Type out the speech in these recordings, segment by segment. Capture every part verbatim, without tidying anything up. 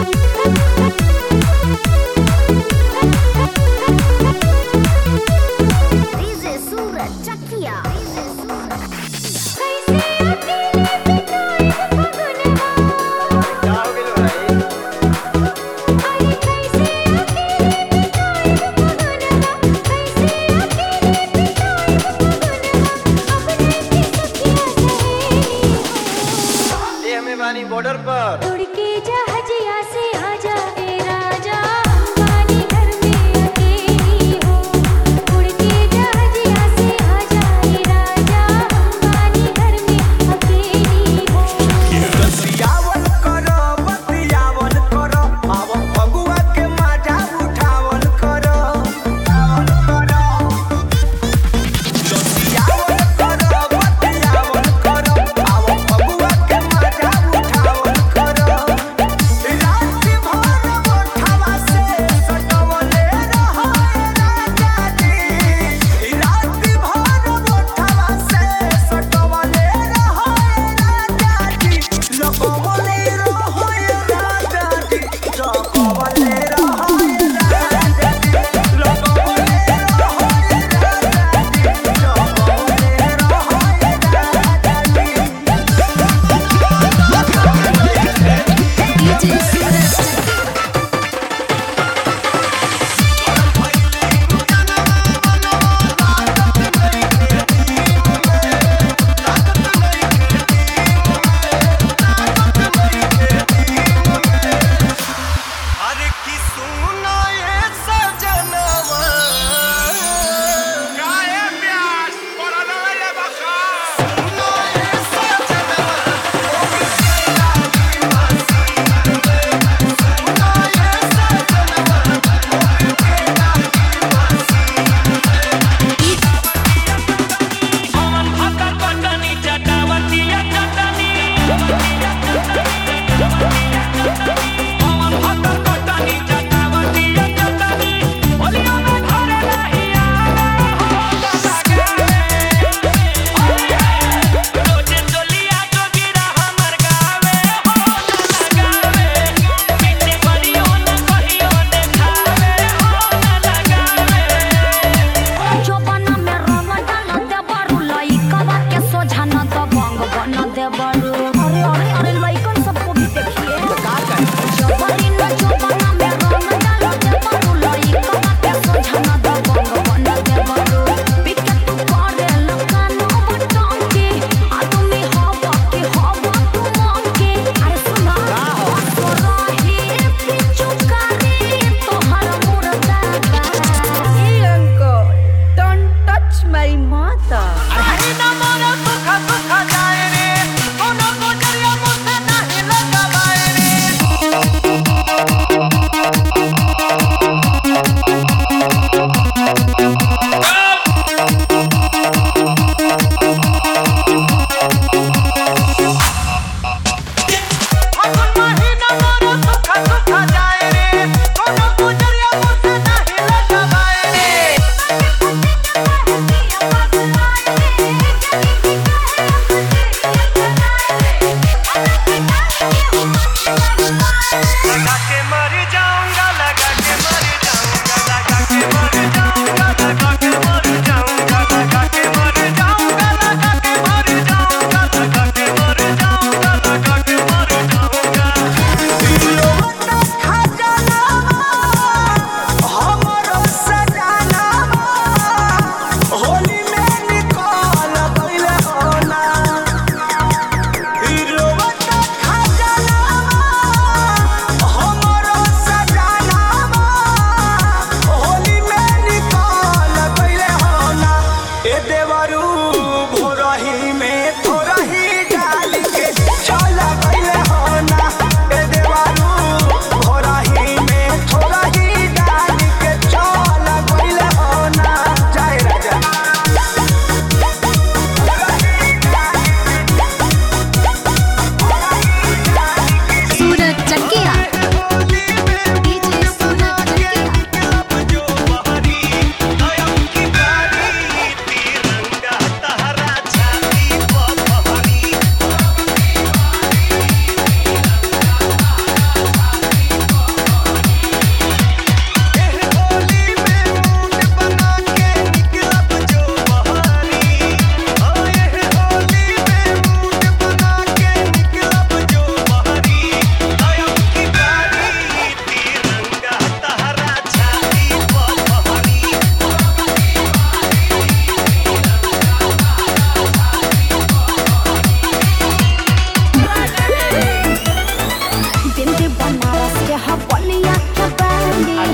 Border पर उड़ के जहाजिया से आजा ए राजा, अंबानी घर में अकेली हो। उड़ के जहाजिया से आजा ए राजा, अंबानी घर में अकेली हो। बतियावल करो बतियावल करो, आव फगुआ के मजा उठावल करो। बतियावल करो बतियावल करो, आव फगुआ के मजा उठावल करो।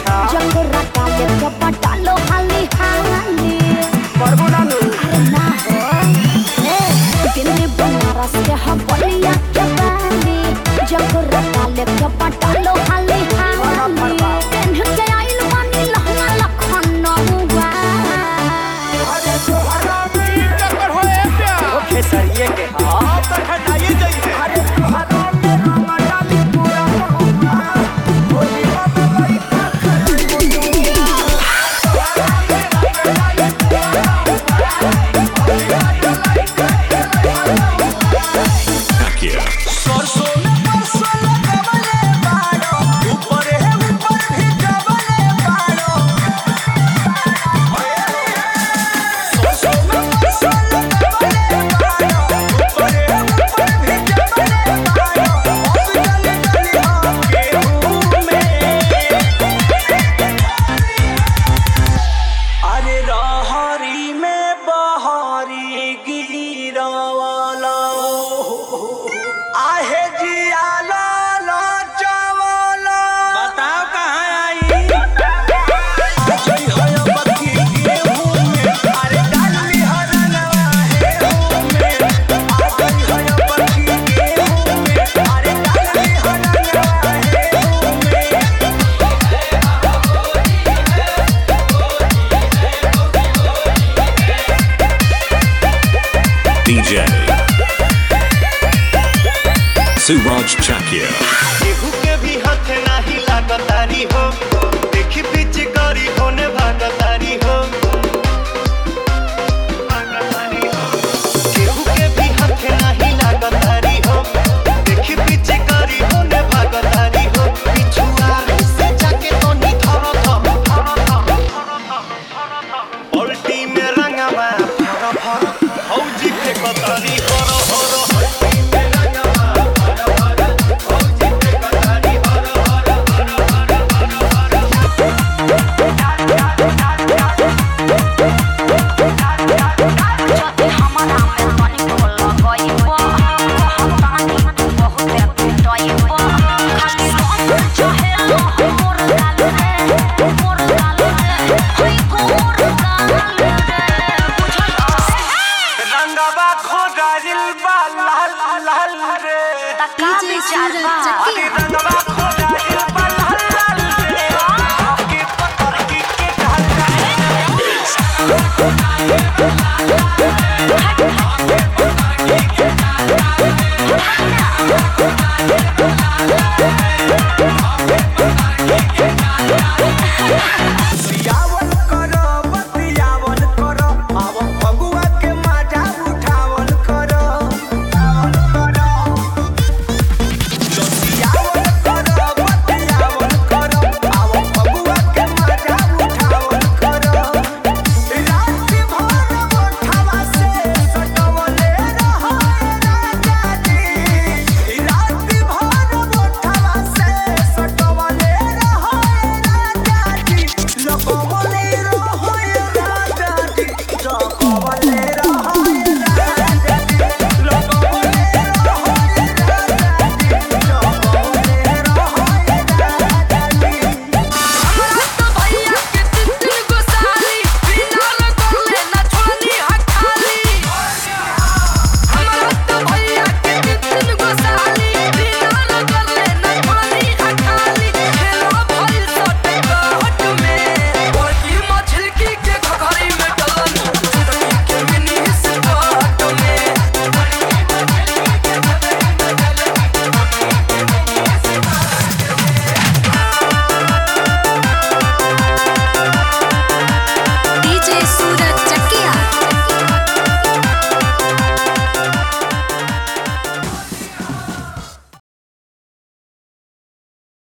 अच्छा जकरा काले के पटालो हाली हाली परबो नानू अरे ना हो ए दिल्ली बनारस के हम बलिया के बाली जकरा काले के पटालो हाली हाली पेन के आइल मानी लहंगा लखनऊआ अरे तोहरा में चक्कर होए प्या ओ खेसरिए के हां तो खटाइए जाइए अरे तोहरा में रंग डाली पूरा हुआ होली बाबा भाई सरसों में परसों लगावले बाड़ो ऊपर है ऊपर भी जबले बाड़ो सरसों में परसों लगावले बाड़ो ऊपर है ऊपर भी जबले बाड़ो अब जले जले आके में अरे रहरी में बहारी गिरावाला आहे जिया लाला चावाला बताओ कहाँ आई जय होय बत्ती गेहूं में अरे डाली हरनवा है में जय होय बत्ती गेहूं में अरे डाली हरनवा है में D J Suraj Chakia. केहू के भी हाथ नाही लागतारी हो देखी बीच करी होने भागतारी हो केहू के भी हाथ नाही लागतारी हो देखी बीच करी होने भागतारी हो पिछुआ से जाके तो नी थरो थरो पलटी में रंगवा फर फर हौजी फेकतारी हरो हरो पलटी में रंगवा फर फर हौजी फेकतारी हरो हरो हरो हरो जति हमारा में पानी खोल गइबो कहतानी तू बहुत पिटइबो खाली रंग चाहे मोर गाल रे मोर गाल रे हई मोर गाल रे बुझला रंगवा खोदारिल बा लाल लाल रे तका विचार बा रंगवा